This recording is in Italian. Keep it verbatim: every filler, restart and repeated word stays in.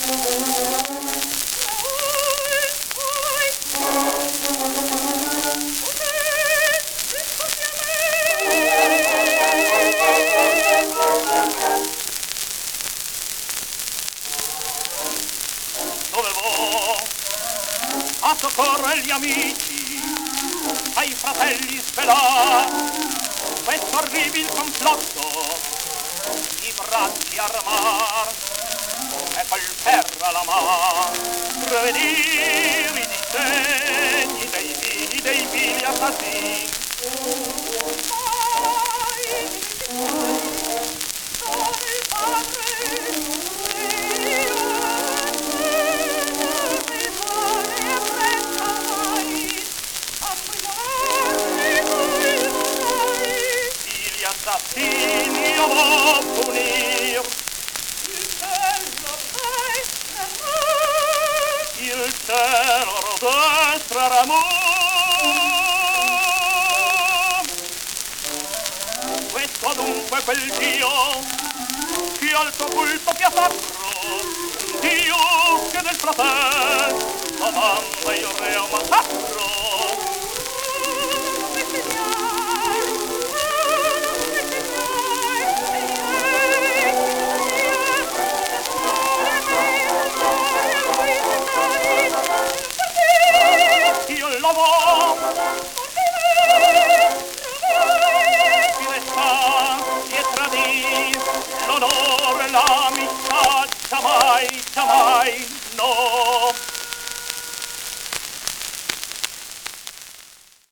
A soccorrere gli amici, ai fratelli svelà, questo orribile complotto, i bracci armar, e col ferro alla man, prevedere i disegni dei vili, dei vili assassini. Dove il padre, assassini io vo' punir. Il cielo il cielo rodestrerà questo dunque quel Dio che al tuo culto ti ha fatto, Dio che del fratello domanda il re massacro.